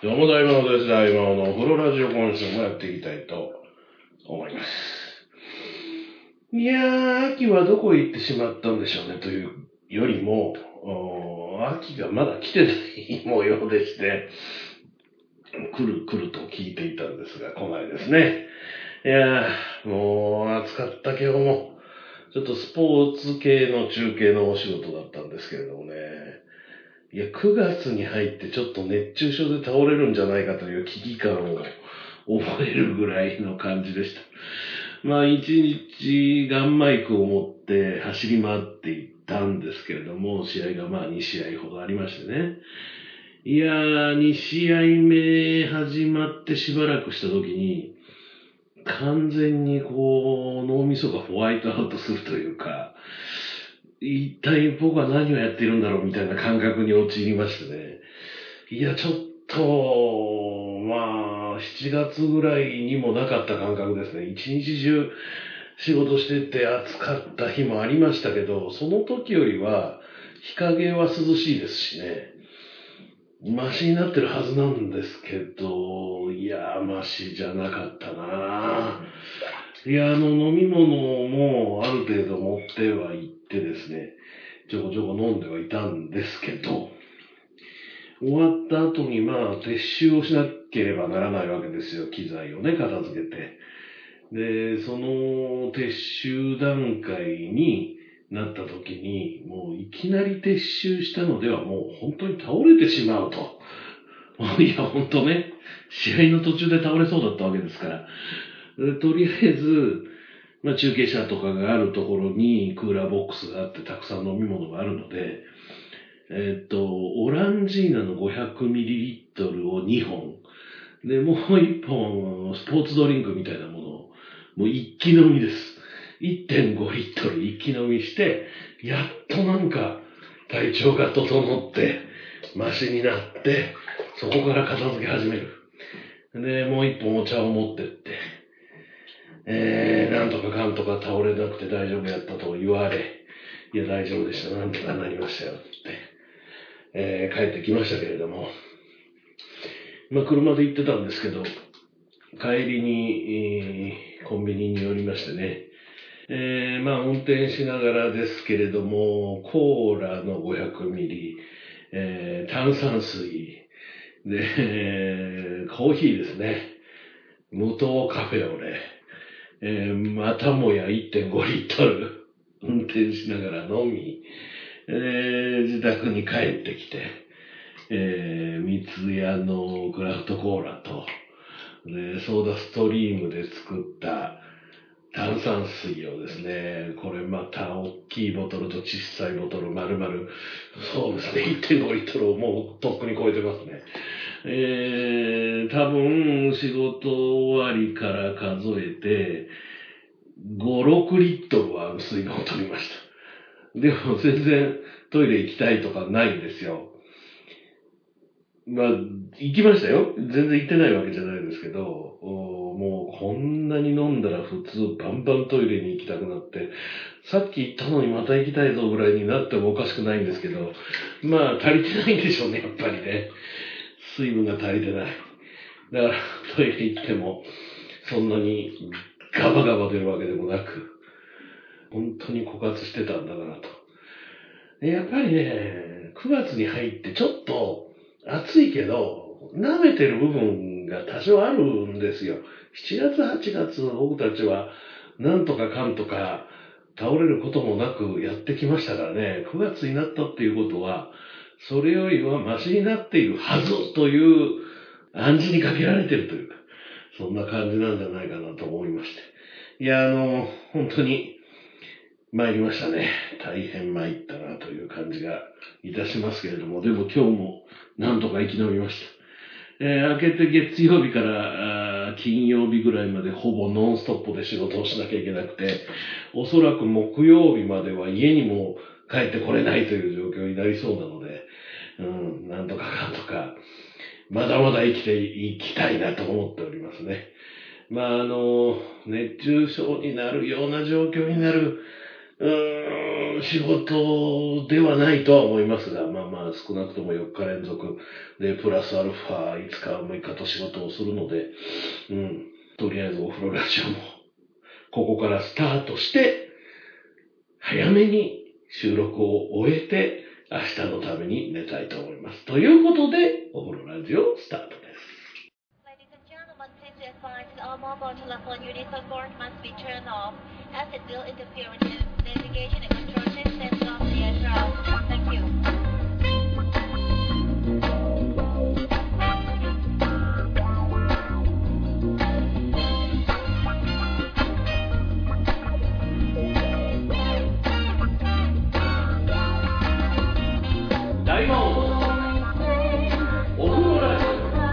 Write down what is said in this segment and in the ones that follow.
どうも大魔王です。大魔王のお風呂ラジオ今週もやっていきたいと思います。いやー、秋はどこへ行ってしまったんでしょうねというよりも、秋がまだ来てない模様でして、来ると聞いていたんですが、来ないですね。いやー、もう暑かった今日も。ちょっとスポーツ系の中継のお仕事だったんですけれどもね。いや、9月に入ってちょっと熱中症で倒れるんじゃないかという危機感を覚えるぐらいの感じでした。まあ、一日ガンマイクを持って走り回っていったんですけれども、試合がまあ2試合ほどありましてね。いやー、2試合目始まってしばらくした時に、完全に脳みそがホワイトアウトするというか、一体僕は何をやっているんだろうみたいな感覚に陥りましてね。いや、ちょっと、まあ、7月ぐらいにもなかった感覚ですね。一日中仕事してて暑かった日もありましたけど、その時よりは日陰は涼しいですしね。マシになってるはずなんですけど、いや、マシじゃなかったなぁ。いや、飲み物もある程度持ってはいってですね、ちょこちょこ飲んではいたんですけど、終わった後にまあ撤収をしなければならないわけですよ、機材をね、片付けて。で、その撤収段階になった時に、もういきなり撤収したのではもう本当に倒れてしまうと。いや、本当ね、試合の途中で倒れそうだったわけですから。とりあえず、まあ、中継車とかがあるところにクーラーボックスがあってたくさん飲み物があるので、オランジーナの 500ml を2本、で、もう1本スポーツドリンクみたいなものを、もう一気飲みです。1.5 リットル一気飲みして、やっとなんか体調が整って、マシになって、そこから片付け始める。で、もう1本お茶を持ってって、なんとかかんとか倒れなくて大丈夫やったと言われ、いや大丈夫でした、なんとかなりましたよって、帰ってきましたけれども、まあ車で行ってたんですけど、帰りに、コンビニに寄りましてね、まあ運転しながらですけれども、コーラの500ミリ、炭酸水、で、コーヒーですね、無糖カフェオレ、またもや 1.5 リットル運転しながら飲み、自宅に帰ってきて、三ツ矢のクラフトコーラと、ソーダストリームで作った炭酸水をですね、これまた大きいボトルと小さいボトル丸々、そうですね、1.5 リットルをもうとっくに超えてますね。多分仕事終わりから数えて、5、6リットルは水分を取りました。でも全然トイレ行きたいとかないんですよ。まあ、行きましたよ。全然行ってないわけじゃないですけど、もうこんなに飲んだら普通バンバントイレに行きたくなって、さっき行ったのにまた行きたいぞぐらいになってもおかしくないんですけど、まあ足りてないんでしょうね、やっぱりね。水分が足りてない。だからトイレ行ってもそんなにガバガバ出るわけでもなく、本当に枯渇してたんだなと。やっぱりね、9月に入ってちょっと暑いけど、舐めてる部分が多少あるんですよ。7月、8月、僕たちはなんとかかんとか倒れることもなくやってきましたからね、9月になったっていうことは、それよりはマシになっているはずという暗示にかけられてるというか、そんな感じなんじゃないかなと思いまして。いや、本当に参りましたね。大変参ったなという感じがいたしますけれども、でも今日もなんとか生き延びました。明けて月曜日から金曜日ぐらいまでほぼノンストップで仕事をしなきゃいけなくて、おそらく木曜日までは家にも帰ってこれないという状況になりそうなので、なんとかかんとか、まだまだ生きていきたいなと思っておりますね。まあ熱中症になるような状況になる、 仕事ではないとは思いますが、少なくとも4日連続で、プラスアルファ5日、6日と仕事をするので、とりあえずお風呂ラジオも、ここからスタートして、早めに収録を終えて、明日のために寝たいと思います。ということで、お風呂ラジオスタートです。 Ladies and gentlemen, please be advised that all mobile telephone units on board must be turned off, as it will interfere with the navigation and control systems of the aircraft. Thank you. 大魔王お風呂ラジ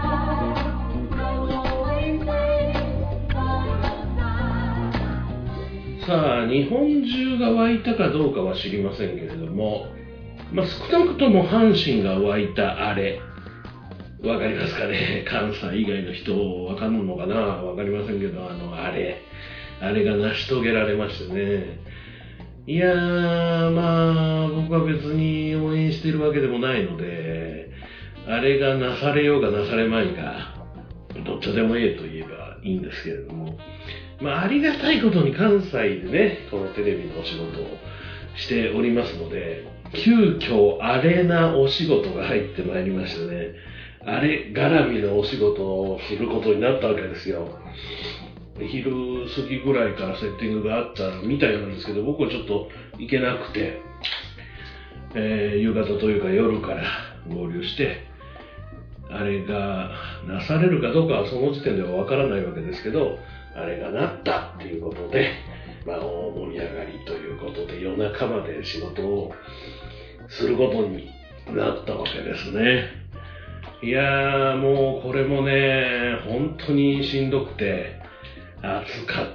オ。さあ、日本中が湧いたかどうかは知りませんけれども、少なくとも阪神が湧いたあれ、わかりますかね。関西以外の人わかんのかな、わかりませんけど、あれが成し遂げられましてね。いやー、僕は別に応援してるわけでもないので、あれがなされようがなされまいが、どっちでもええと言えばいいんですけれども、ありがたいことに関西でね、このテレビのお仕事をしておりますので、急遽あれなお仕事が入ってまいりましてね、あれ絡みのお仕事をすることになったわけですよ。昼過ぎぐらいからセッティングがあったみたいなんですけど、僕はちょっと行けなくて、夕方というか夜から合流して、あれがなされるかどうかはその時点ではわからないわけですけど、あれがなったっていうことで、大盛り上がりということで夜中まで仕事をすることになったわけですね。いやー、もうこれもね、本当にしんどくて、暑かった。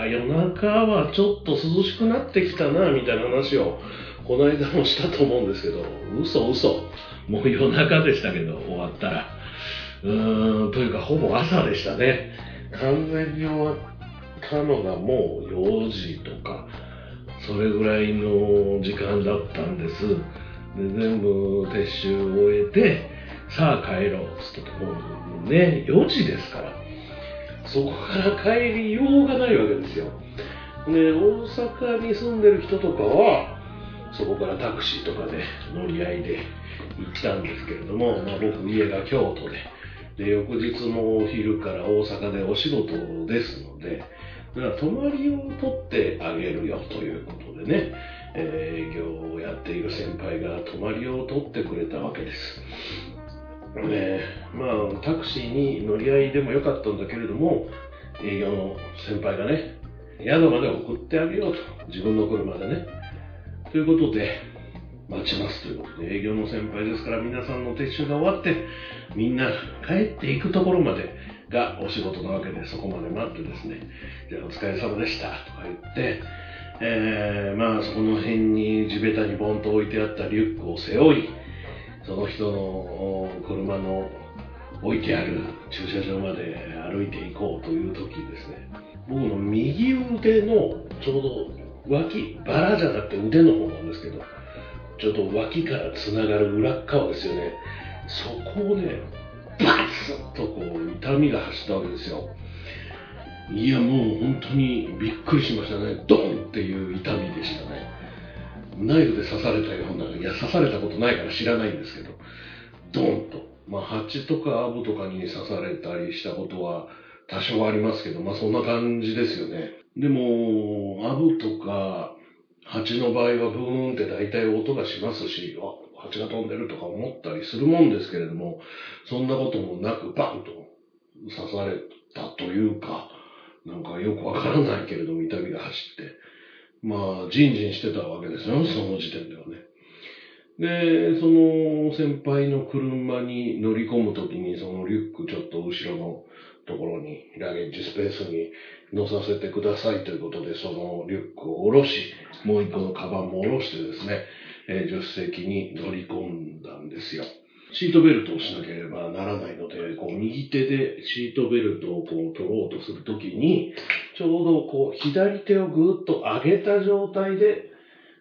夜中はちょっと涼しくなってきたな、みたいな話をこの間もしたと思うんですけど、嘘。もう夜中でしたけど、終わったら。というかほぼ朝でしたね。完全に終わったのがもう4時とか、それぐらいの時間だったんです。で、全部撤収を終えて、さあ帰ろうって言ってもうね、4時ですから。そこから帰りようがないわけですよ。で、大阪に住んでる人とかは、そこからタクシーとかで乗り合いで行ったんですけれども、僕家が京都で、翌日もお昼から大阪でお仕事ですので、だから泊まりを取ってあげるよということでね、営業をやっている先輩が泊まりを取ってくれたわけです。タクシーに乗り合いでもよかったんだけれども、営業の先輩がね、宿まで送ってあげようと、自分の車でね。ということで、待ちますということで、営業の先輩ですから皆さんの撤収が終わって、みんな帰っていくところまでがお仕事なわけで、そこまで待ってですね、じゃあお疲れ様でしたとか言って、そこの辺に地べたにボンと置いてあったリュックを背負い、その人の車の置いてある駐車場まで歩いていこうという時ですね、僕の右腕のちょうど脇、バラじゃなくて腕の方なんですけど、ちょっと脇からつながる裏っ側ですよね。そこをね、バツッとこう痛みが走ったわけですよ。いや、もう本当にびっくりしましたね。ドンっていう痛みでしたね。ナイフで刺されたような、いや刺されたことないから知らないんですけど、ドンと。蜂とかアブとかに刺されたりしたことは多少ありますけど、そんな感じですよね。でも、アブとか蜂の場合はブーンって大体音がしますし、蜂が飛んでるとか思ったりするもんですけれども、そんなこともなくバンと刺されたというか、なんかよくわからないけれども痛みが走って、ジンジンしてたわけですよ、その時点ではね。で、その先輩の車に乗り込むときに、そのリュックちょっと後ろのところに、ラゲッジスペースに乗させてくださいということで、そのリュックを下ろし、もう一個のカバンも下ろしてですね、助手席に乗り込んだんですよ。シートベルトをしなければならないので、右手でシートベルトを取ろうとするときに、ちょうど左手をぐーっと上げた状態で、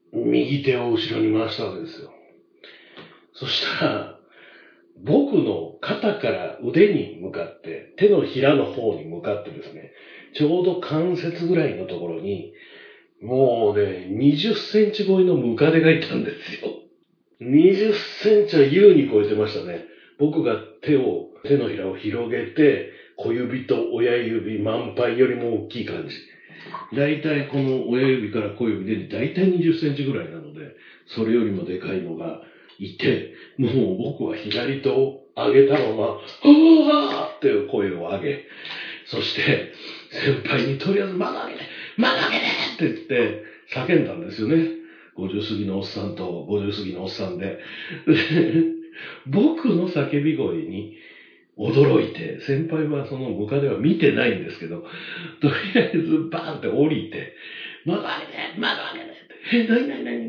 右手を後ろに回したわけですよ。そしたら、僕の肩から腕に向かって、手のひらの方に向かってですね、ちょうど関節ぐらいのところに、もうね、20センチ超えのムカデがいたんですよ。20センチは優に超えてましたね。僕が手のひらを広げて、小指と親指満杯よりも大きい感じ。だいたいこの親指から小指でだいたい20センチぐらいなので、それよりもでかいのがいて、もう僕は左手を上げたまま、はぁーっていう声を上げ、そして先輩にとりあえず窓開けてって言って叫んだんですよね。50過ぎのおっさんと50過ぎのおっさんで。僕の叫び声に驚いて、先輩はそのムカデは見てないんですけど、とりあえずバーンって降りて、窓開けてって、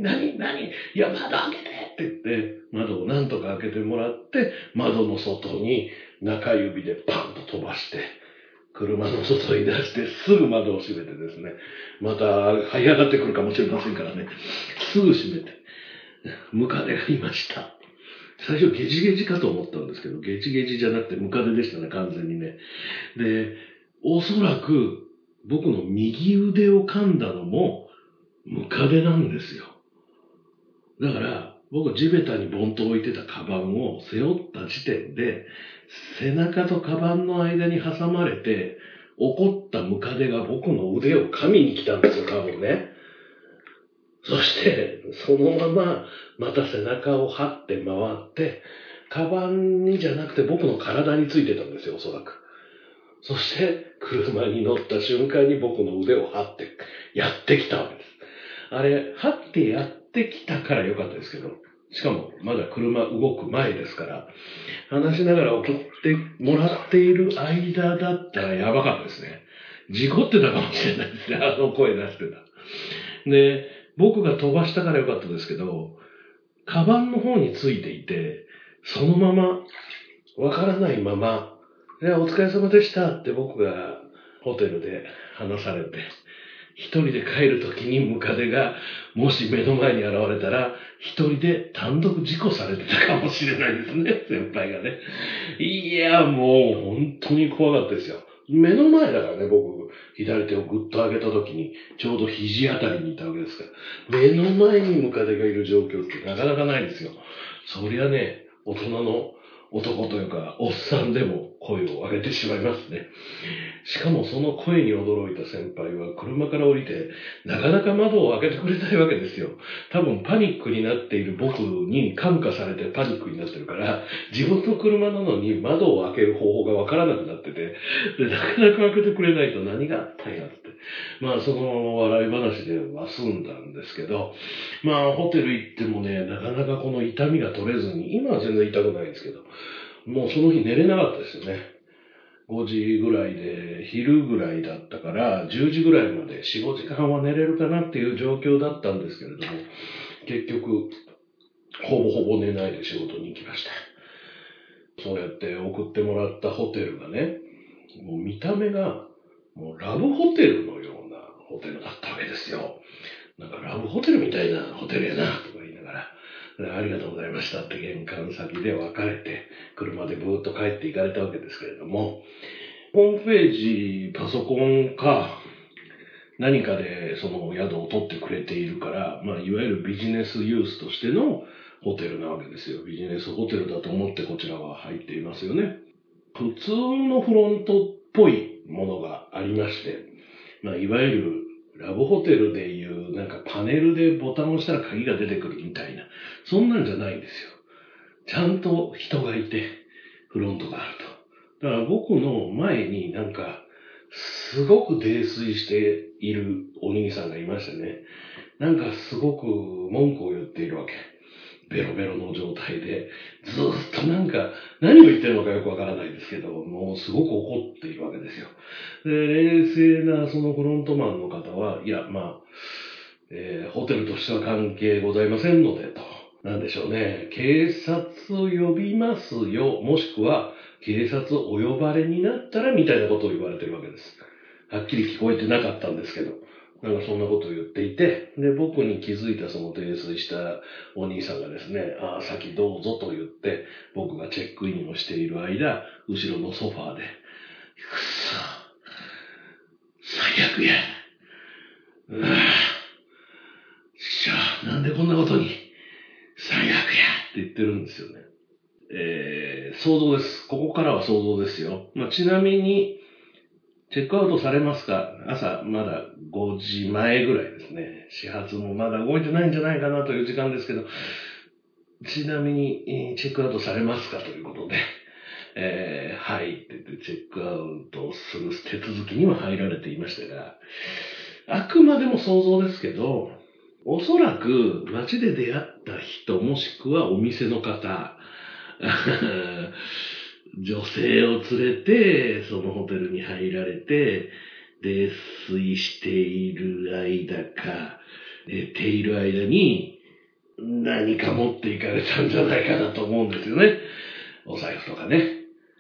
何いや、窓開けてって言って、窓をなんとか開けてもらって、窓の外に中指でパンと飛ばして、車の外に出してすぐ窓を閉めてですね、また這い上がってくるかもしれませんからね、すぐ閉めて、ムカデがいました。最初ゲジゲジかと思ったんですけど、ゲジゲジじゃなくてムカデでしたね、完全にね。で、おそらく僕の右腕を噛んだのもムカデなんですよ。だから僕地べたにボンと置いてたカバンを背負った時点で、背中とカバンの間に挟まれて、怒ったムカデが僕の腕を噛みに来たんですよ、多分ね。そして、そのまま、また背中を張って回って、カバンにじゃなくて僕の体についてたんですよ、おそらく。そして、車に乗った瞬間に僕の腕を張って、やってきたわけです。あれ、張ってやってきたからよかったですけど、しかも、まだ車動く前ですから、話しながら送ってもらっている間だったらやばかったですね。事故ってたかもしれないですね、あの声出してた。で、僕が飛ばしたからよかったですけど、カバンの方についていて、そのまま、わからないまま、お疲れ様でしたって僕がホテルで話されて、一人で帰るときにムカデがもし目の前に現れたら、一人で単独事故されてたかもしれないですね、先輩がね。いや、もう本当に怖かったですよ。目の前だからね、僕、左手をぐっと上げたときに、ちょうど肘あたりにいたわけですから。目の前にムカデがいる状況ってなかなかないですよ。そりゃね、大人の男というか、おっさんでも声を上げてしまいますね。しかもその声に驚いた先輩は車から降りて、なかなか窓を開けてくれないわけですよ。多分パニックになっている僕に感化されてパニックになってるから、自分の車なのに窓を開ける方法がわからなくなってて、で、なかなか開けてくれないと何があったんやって。まあその笑い話では済んだんですけど、まあホテル行ってもね、なかなかこの痛みが取れずに、今は全然痛くないんですけど、もうその日寝れなかったですよね。5時ぐらいで、昼ぐらいだったから、10時ぐらいまで4、5時間は寝れるかなっていう状況だったんですけれども、結局、ほぼほぼ寝ないで仕事に行きました。そうやって送ってもらったホテルがね、もう見た目が、もうラブホテルのようなホテルだったわけですよ。なんかラブホテルみたいなホテルやな、とか言いながら、ありがとうございましたって玄関先で別れて、車でブーッと帰って行かれたわけですけれども、ホームページ、パソコンか、何かでその宿を取ってくれているから、まあ、いわゆるビジネスユースとしてのホテルなわけですよ。ビジネスホテルだと思ってこちらは入っていますよね。普通のフロントっぽいものがありまして、まあ、いわゆるラブホテルでいうなんかパネルでボタンを押したら鍵が出てくるみたいな、そんなんじゃないんですよ。ちゃんと人がいて、フロントがあると。だから僕の前になんか、すごく泥酔しているお兄さんがいましてね、なんかすごく文句を言っているわけ。ベロベロの状態で、ずーっとなんか、何を言ってるのかよくわからないですけど、もうすごく怒っているわけですよ。で、冷静なそのフロントマンの方は、いや、まあ、ホテルとしては関係ございませんので、と。なんでしょうね。警察を呼びますよ、もしくは、警察をお呼ばれになったら、みたいなことを言われてるわけです。はっきり聞こえてなかったんですけど、 なんかそんなことを言っていて、で、僕に気づいたその泥酔したお兄さんがですね、先どうぞと言って、僕がチェックインをしている間、後ろのソファーで、くっそ、最悪や。なんでこんなことに、最悪やって言ってるんですよね。想像です。ここからは想像ですよ。ちなみに、チェックアウトされますか？朝まだ5時前ぐらいですね。始発もまだ動いてないんじゃないかなという時間ですけど、ちなみに、チェックアウトされますかということで、はいって言ってチェックアウトする手続きには入られていましたが、あくまでも想像ですけど、おそらく街で出会った人もしくはお店の方、女性を連れてそのホテルに入られて泥酔している間か寝ている間に何か持っていかれたんじゃないかなと思うんですよね。お財布とかね。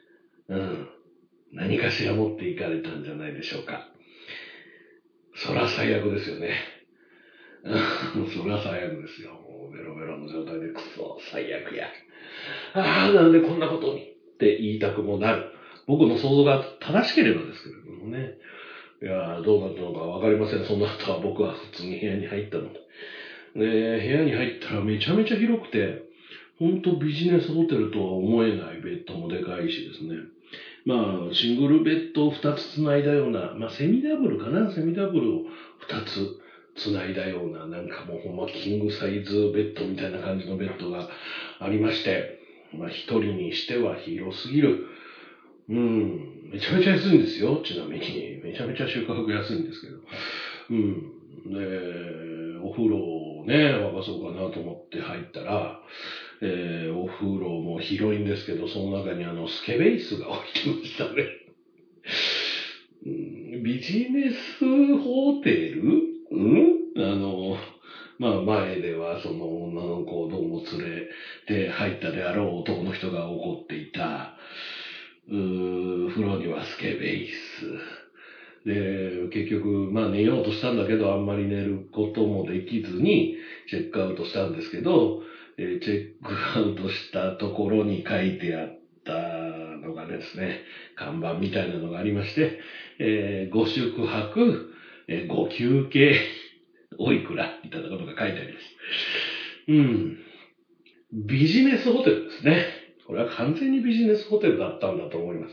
何かしら持っていかれたんじゃないでしょうか。そら最悪ですよね。そら最悪ですよ。もうベロベロの状態でクソ最悪や。なんでこんなことにって言いたくもなる。僕の想像が正しければですけれどもね。いやどうなったのかわかりません。その後は僕は普通に部屋に入ったので。部屋に入ったらめちゃめちゃ広くて、ほんとビジネスホテルとは思えないベッドもでかいしですね。シングルベッドを2つ繋いだような、セミダブルかな？セミダブルを2つ繋いだような、なんかもうほんまキングサイズベッドみたいな感じのベッドがありまして、一人にしては広すぎる。めちゃめちゃ安いんですよ、ちなみに。めちゃめちゃ宿泊安いんですけど。で、お風呂をね、沸かそうかなと思って入ったら、お風呂も広いんですけど、その中にスケベイスが置いてましたね。ビジネスホテル？前ではその女の子をどうも連れて入ったであろう男の人が怒っていた。風呂にはスケベイス。で、結局、寝ようとしたんだけど、あんまり寝ることもできずに、チェックアウトしたんですけど、チェックアウトしたところに書いてあったのがですね、看板みたいなのがありまして、ご宿泊、ご休憩、おいくらみたいなことが書いてあります。ビジネスホテルですね。これは完全にビジネスホテルだったんだと思います。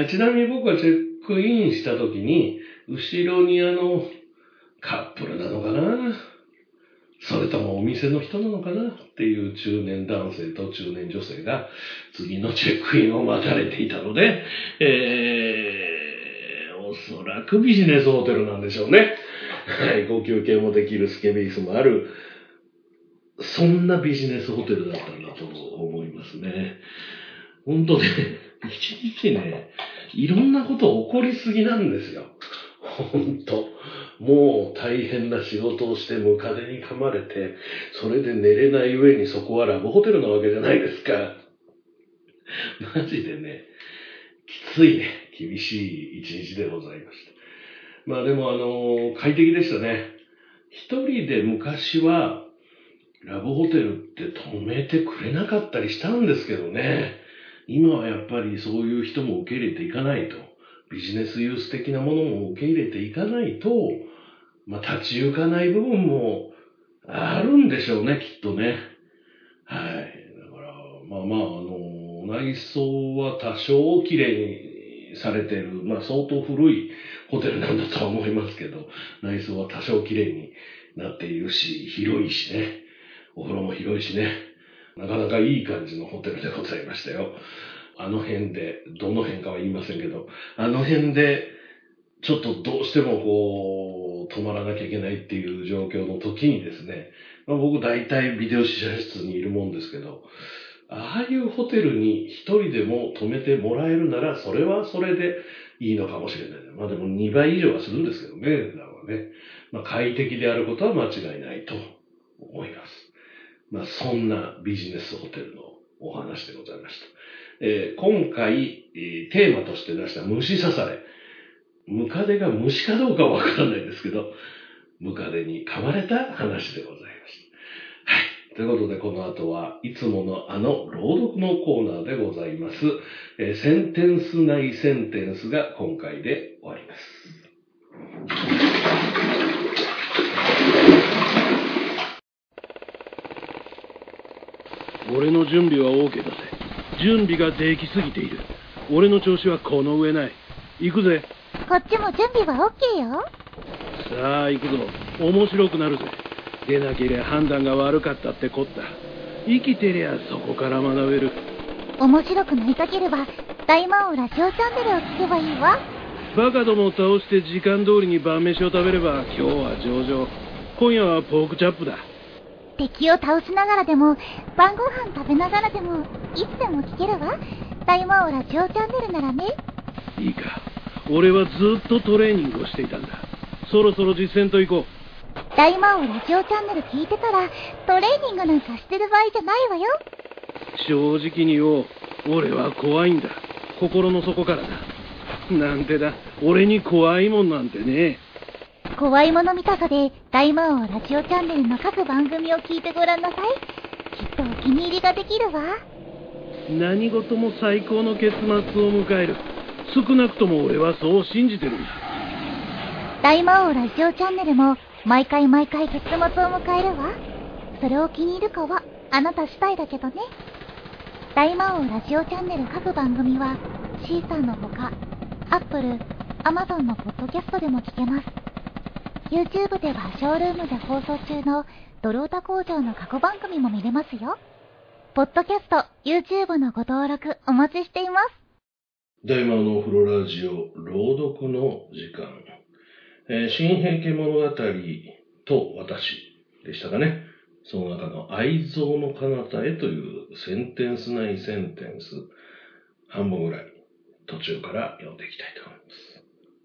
ちなみに僕はチェックインした時に、後ろにカップルなのかな？それともお店の人なのかなっていう中年男性と中年女性が次のチェックインを待たれていたので、おそらくビジネスホテルなんでしょうね。はい、ご休憩もできるスケベイスもある、そんなビジネスホテルだったんだと思いますね。本当ね、一日ね、いろんなこと起こりすぎなんですよ。本当。もう大変な仕事をしてムカデに噛まれて、それで寝れない上にそこはラブホテルなわけじゃないですか。マジでね、きついね、厳しい一日でございました。でも快適でしたね。一人で昔は、ラブホテルって泊めてくれなかったりしたんですけどね。今はやっぱりそういう人も受け入れていかないと。ビジネスユース的なものも受け入れていかないと、立ち行かない部分もあるんでしょうね、きっとね。はい。だから、内装は多少綺麗にされてる、相当古いホテルなんだとは思いますけど、内装は多少綺麗になっているし、広いしね。お風呂も広いしね。なかなかいい感じのホテルでございましたよ。あの辺で、どの辺かは言いませんけど、あの辺で、ちょっとどうしても泊まらなきゃいけないっていう状況の時にですね、僕大体ビデオ試写室にいるもんですけど、ああいうホテルに一人でも泊めてもらえるなら、それはそれでいいのかもしれない。でも2倍以上はするんですけどね、だからね。快適であることは間違いないと思います。そんなビジネスホテルのお話でございました。今回、テーマとして出した虫刺され。ムカデが虫かどうかわからないですけど、 ムカデに噛まれた話でございました。はい。ということで、この後はいつもの朗読のコーナーでございます。センテンス内センテンスが今回で終わります。 俺の準備は OK だぜ。準備ができすぎている。俺の調子はこの上ない。行くぜ。 こっちも準備は OK よ。 さあ行くぞ。面白くなるぜ。出なけりゃ判断が悪かったってこった。生きてりゃそこから学べる。 面白くなりたければ大魔王ラジオチャンネルを聞けばいいわ。 バカどもを倒して時間通りに晩飯を食べれば今日は上々。今夜はポークチャップだ。 敵を倒しながらでも晩ご飯食べながらでもいつでも聞けるわ。大魔王ラジオチャンネルならね。 いいか。俺はずっとトレーニングをしていたんだ。そろそろ実践と行こう。 大魔王ラジオチャンネル聞いてたらトレーニングなんかしてる場合じゃないわよ。 正直に言おう。俺は怖いんだ。心の底からだ。なんてだ。俺に怖いもんなんてね。 怖いもの見たさで大魔王ラジオチャンネルの各番組を聞いてごらんなさい。きっとお気に入りができるわ。 何事も最高の結末を迎える。少なくとも俺はそう信じてるんだ。 大魔王ラジオチャンネルも毎回結末を迎えるわ。それを気に入るかはあなた次第だけどね。大魔王ラジオチャンネル各番組はシーサーのほか Apple、Amazon のポッドキャストでも聞けます。YouTube ではショールームで放送中のドルオタ工場の過去番組も見れますよ。ポッドキャスト、YouTube のご登録お待ちしています。 大魔王のお風呂ラジオ朗読の時間。新平家物語と私でしたかね。その中の愛憎の彼方へというセンテンス内センテンス、半分ぐらい途中から読んでいきたいと思います。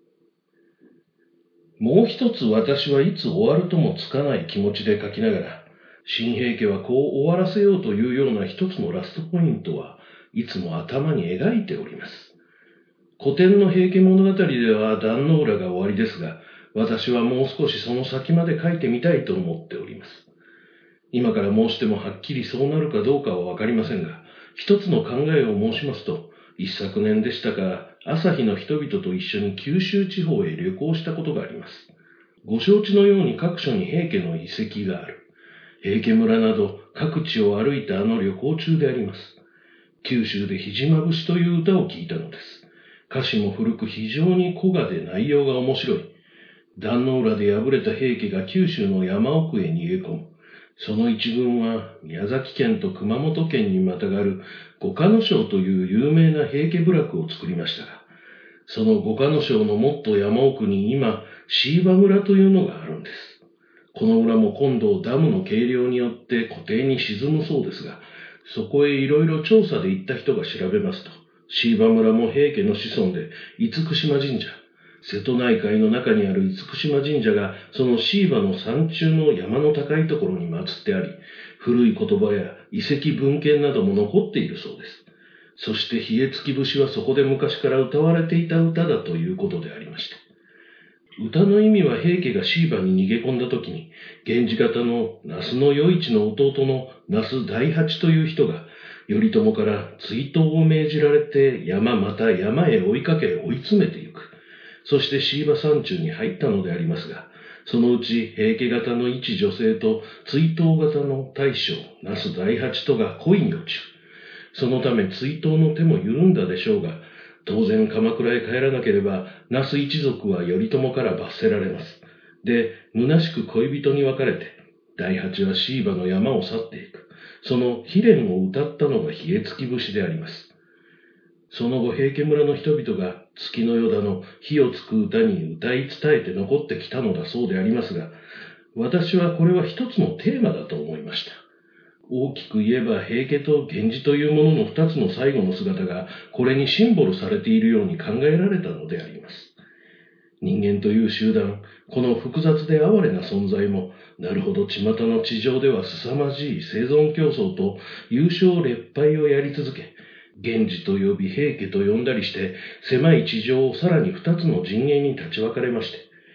もう一つ私はいつ終わるともつかない気持ちで書きながら、新平家はこう終わらせようというような一つのラストポイントはいつも頭に描いております。古典の平家物語では壇ノ浦が終わりですが、私はもう少しその先まで書いてみたいと思っております。今から申してもはっきりそうなるかどうかはわかりませんが、一つの考えを申しますと、一昨年でしたか、朝日の人々と一緒に九州地方へ旅行したことがあります。ご承知のように各所に平家の遺跡がある。平家村など各地を歩いた旅行中であります。九州でひじまぶしという歌を聞いたのです。歌詞も古く非常に古雅で内容が面白い。壇ノ浦で敗れた平家が九州の山奥へ逃げ込む。その一軍は宮崎県と熊本県にまたがる五鹿野省という有名な平家部落を作りましたが、その五鹿野省のもっと山奥に今、椎葉村というのがあるんです。この村も今度ダムの計量によって湖底に沈むそうですが、そこへいろいろ調査で行った人が調べますと、椎葉村も平家の子孫で厳島神社、瀬戸内海の中にある厳島神社がその椎葉の山中の山の高いところに祀ってあり、古い言葉や遺跡文献なども残っているそうです。そして冷えつき節はそこで昔から歌われていた歌だということでありました。歌の意味は平家が椎葉に逃げ込んだ時に、源氏方の那須の与一の弟の那須大八という人が、頼朝から追討を命じられて山また山へ追いかけ追い詰めていく。そして椎葉山中に入ったのでありますが、そのうち平家方の一女性と追討方の大将、那須大八とが恋に落ちる。そのため追討の手も緩んだでしょうが、当然鎌倉へ帰らなければ、那須一族は頼朝から罰せられます。で、虚しく恋人に別れて、大八は椎葉の山を去っていく。その悲恋を歌ったのが冷えつき節であります。その後、平家村の人々が月の夜だの火をつく歌に歌い伝えて残ってきたのだそうでありますが、私はこれは一つのテーマだと思いました。大きく言えば平家と源氏というものの二つの最後の姿がこれにシンボルされているように考えられたのであります。人間という集団、この複雑で哀れな存在も、なるほど巷の地上では凄まじい生存競争と優勝劣敗をやり続け、源氏と呼び平家と呼んだりして、狭い地上をさらに二つの陣営に立ち分かれまして、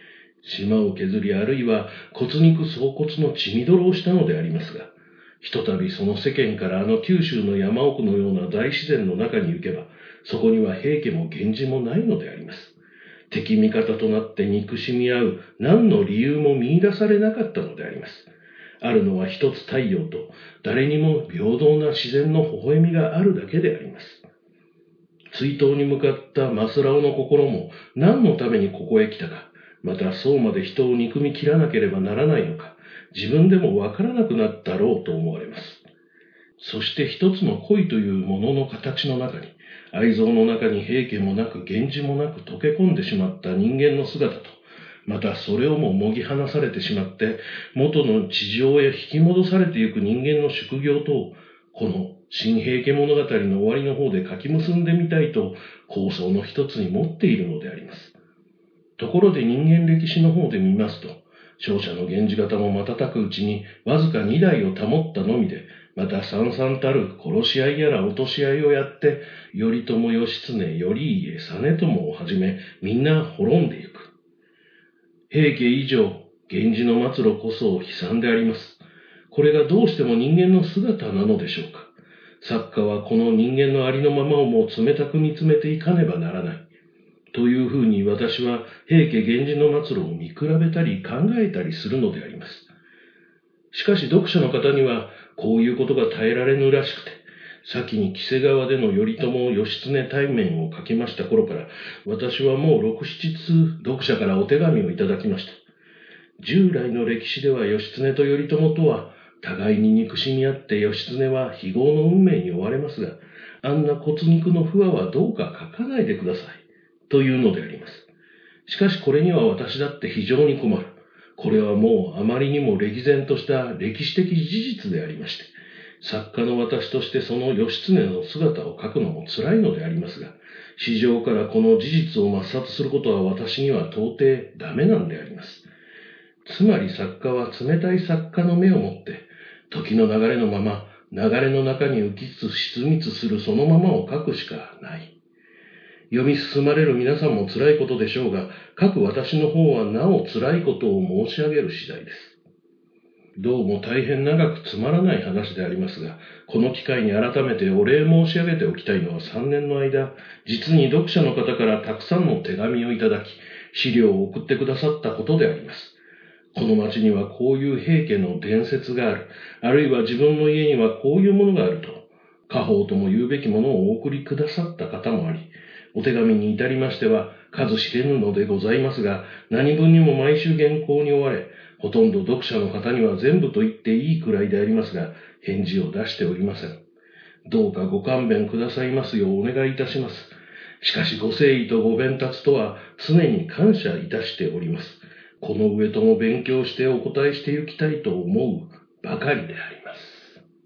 島を削り、あるいは骨肉総骨の血みどろをしたのでありますが、ひとたびその世間から九州の山奥のような大自然の中に行けば、そこには平家も源氏もないのであります。敵味方となって憎しみ合う何の理由も見出されなかったのであります。あるのは一つ太陽と、誰にも平等な自然の微笑みがあるだけであります。追悼に向かったマスラオの心も何のためにここへ来たか、またそうまで人を憎み切らなければならないのか、自分でもわからなくなったろうと思われます。そして一つの恋というものの形の中に、愛憎の中に平家もなく源氏もなく溶け込んでしまった人間の姿と、またそれをももぎ離されてしまって、元の地上へ引き戻されてゆく人間の宿業とを、この新平家物語の終わりの方で書き結んでみたいと構想の一つに持っているのであります。ところで人間歴史の方で見ますと、勝者の源氏方も瞬くうちにわずか2代を保ったのみで、またさんさんたる殺し合いやら落とし合いをやって、頼朝義経、頼家、実朝をはじめ、みんな滅んでゆく。平家以上、源氏の末路こそ悲惨であります。これがどうしても人間の姿なのでしょうか。作家はこの人間のありのままをも冷たく見つめていかねばならない。というふうに私は平家源氏の末路を見比べたり考えたりするのであります。しかし読者の方にはこういうことが耐えられぬらしくて、先に木瀬川での頼朝義経対面を書きました頃から、私はもう6、7通読者からお手紙をいただきました。従来の歴史では義経と頼朝とは互いに憎しみ合って義経は非業の運命に追われますが、あんな骨肉の不和はどうか書かないでくださいというのであります。しかしこれには私だって非常に困る。これはもうあまりにも歴然とした歴史的事実でありまして、作家の私としてその義経の姿を書くのも辛いのでありますが、史上からこの事実を抹殺することは私には到底ダメなんであります。つまり作家は冷たい作家の目を持って、時の流れのまま、流れの中に浮きつ沈みつするそのままを書くしかない。読み進まれる皆さんも辛いことでしょうが、書く私の方はなお辛いことを申し上げる次第です。どうも大変長くつまらない話でありますが、この機会に改めてお礼申し上げておきたいのは3年の間、実に読者の方からたくさんの手紙をいただき、資料を送ってくださったことであります。この町にはこういう平家の伝説がある、あるいは自分の家にはこういうものがあると、家宝とも言うべきものをお送りくださった方もあり、お手紙に至りましては数知れぬのでございますが、何分にも毎週原稿に追われ、ほとんど読者の方には全部と言っていいくらいでありますが、返事を出しておりません。どうかご勘弁くださいますようお願いいたします。しかしご誠意とご鞭達とは常に感謝いたしております。この上とも勉強してお答えしていきたいと思うばかりであります。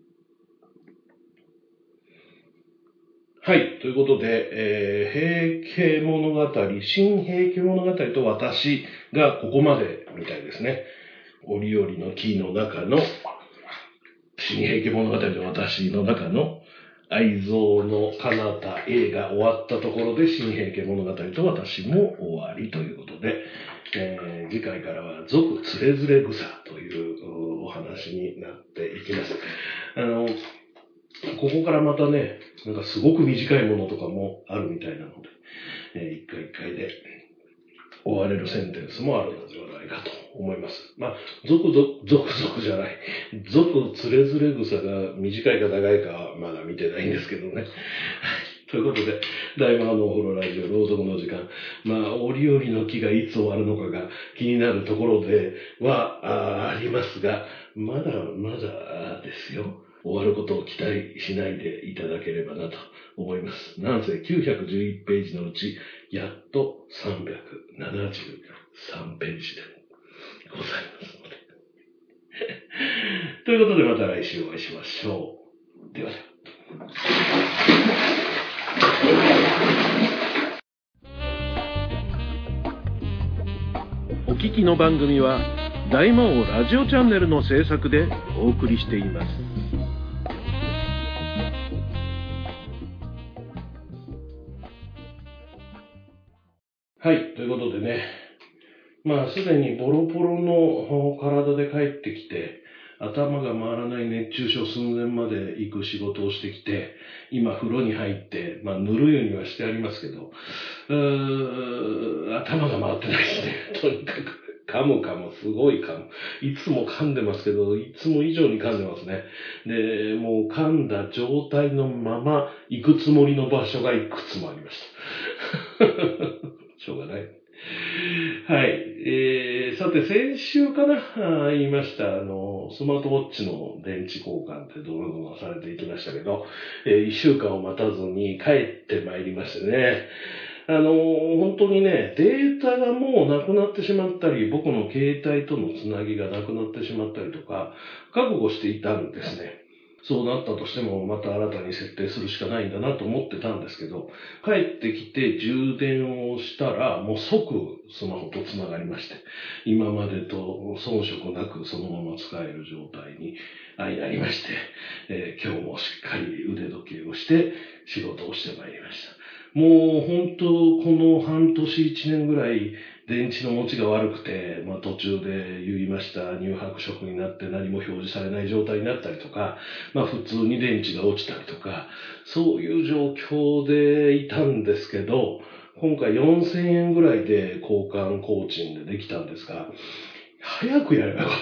はい。ということで、平家物語、新平家物語と私がここまでみたいですね。折々の木の中の、新平家物語と私の中の、愛憎の彼方 A が終わったところで、新平家物語と私も終わりということで、次回からは続つれづれ草というお話になっていきます。ここからまたね、なんかすごく短いものとかもあるみたいなので、一回一回で終われるセンテンスもあるのではないかと思います。まあ、続じゃない。続つれづれ草が短いか長いかはまだ見てないんですけどね。ということで、大魔王のお風呂ラジオ朗読の時間。まあ、折々の木がいつ終わるのかが気になるところではありますが、まだまだですよ。終わることを期待しないでいただければなと思います。なんせ911ページのうち、やっと373ページでございますので。ということで、また来週お会いしましょう。ではでは。 お聞きの番組は大魔王ラジオチャンネルの制作でお送りしています。 はい、ということでね、 まあ、すでにボロボロの体で帰ってきて、頭が回らない熱中症寸前まで行く仕事をしてきて、今風呂に入って、まあ、ぬる湯にはしてありますけど、頭が回ってないですね。とにかく。噛む、すごい噛む。いつも噛んでますけど、いつも以上に噛んでますね。で、もう噛んだ状態のまま行くつもりの場所がいくつもありました。しょうがない。はい。さて、先週かな言いました、スマートウォッチの電池交換ってどんどんされていきましたけど、1週間を待たずに帰ってまいりましてね。本当にね、データがもうなくなってしまったり、僕の携帯とのつなぎがなくなってしまったりとか、覚悟していたんですね。そうなったとしても、また新たに設定するしかないんだなと思ってたんですけど、帰ってきて充電をしたら、もう即スマホとつながりまして、今までと遜色なくそのまま使える状態になりまして、今日もしっかり腕時計をして仕事をしてまいりました。もう本当この半年1年ぐらい電池の持ちが悪くて、まあ途中で言いました乳白色になって何も表示されない状態になったりとか、まあ普通に電池が落ちたりとか、そういう状況でいたんですけど、今回4000円ぐらいで交換工賃でできたんですが、早くやればよかった。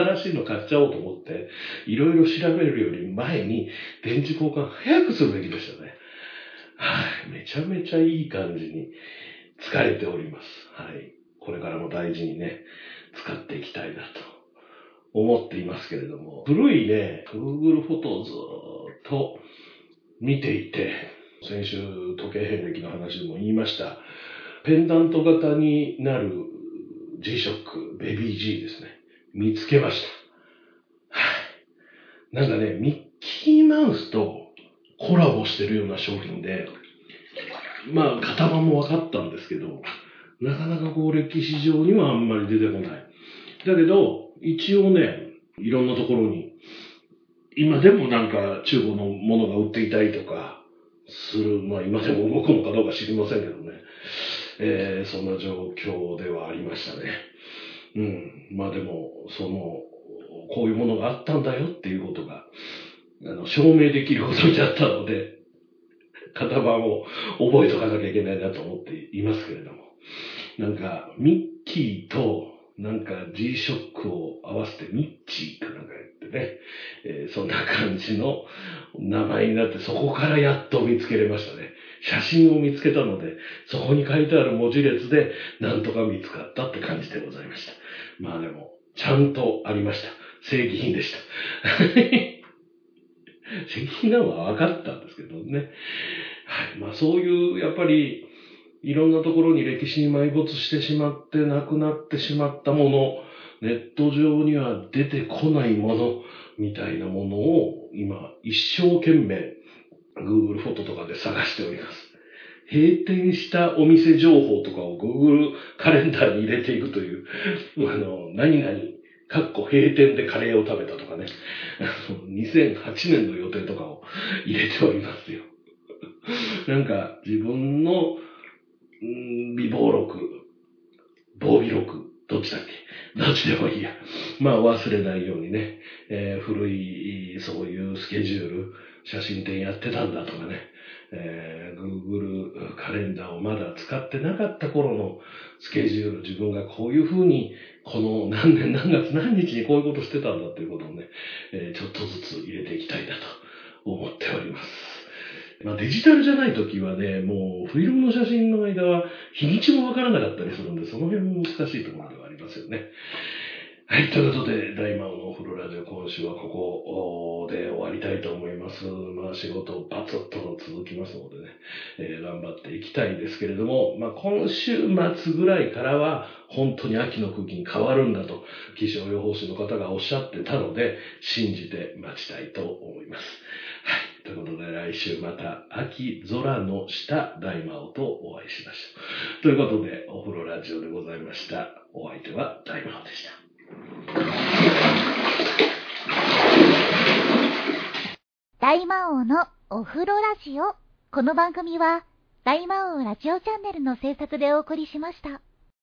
新しいの買っちゃおうと思って、いろいろ調べるより前に電池交換早くするべきでしたね。はい、めちゃめちゃいい感じに使えております。はい。これからも大事にね、使っていきたいなと思っていますけれども、古いね、Google フォトをずーっと見ていて、先週時計遍歴の話でも言いました、ペンダント型になる G-SHOCK、ベビー G ですね。見つけました。はい。なんかね、ミッキーマウスとコラボしてるような商品で、まあ、型番も分かったんですけど、なかなかこう歴史上にはあんまり出てこない。だけど、一応ね、いろんなところに、今でもなんか中古のものが売っていたりとかする、まあ今でも動くのかどうか知りませんけどね。そんな状況ではありましたね。うん。まあでも、こういうものがあったんだよっていうことが、証明できることになったので、型番を覚えとかなきゃいけないなと思っていますけれども。なんか、ミッキーと、なんか G-SHOCK を合わせてミッチーかなんか言ってね、そんな感じの名前になって、そこからやっと見つけれましたね。写真を見つけたので、そこに書いてある文字列で、なんとか見つかったって感じでございました。まあでも、ちゃんとありました。正規品でした。正規品なのは分かったんですけどね。はい。まあそういう、やっぱり、いろんなところに歴史に埋没してしまって、なくなってしまったもの、ネット上には出てこないもの、みたいなものを、今、一生懸命、Google フォトとかで探しております。閉店したお店情報とかを Google カレンダーに入れていくという、何々、閉店でカレーを食べたとかね、2008年の予定とかを入れておりますよ。なんか、自分の、備忘録、防備録、どっちだっけ？どっちでもいいや。まあ忘れないようにね、古いそういうスケジュール、写真展やってたんだとかね、Google カレンダーをまだ使ってなかった頃のスケジュール、自分がこういう風に、この何年何月何日にこういうことしてたんだということをね、ちょっとずつ入れていきたいなと思っております。まあ、デジタルじゃないときはね、もうフィルムの写真の間は日にちもわからなかったりするんで、その辺も難しいところではありますよね。はい、ということで、大魔王のお風呂ラジオ、今週はここで終わりたいと思います。まあ仕事バツッと続きますのでね、頑張っていきたいですけれども、まあ今週末ぐらいからは本当に秋の空気に変わるんだと気象予報士の方がおっしゃってたので、信じて待ちたいと思います。はい。ということで来週また秋空の下大魔王とお会いしましょう。ということでお風呂ラジオでございました。お相手は大魔王でした。 大魔王のお風呂ラジオ。この番組は大魔王ラジオチャンネルの制作でお送りしました。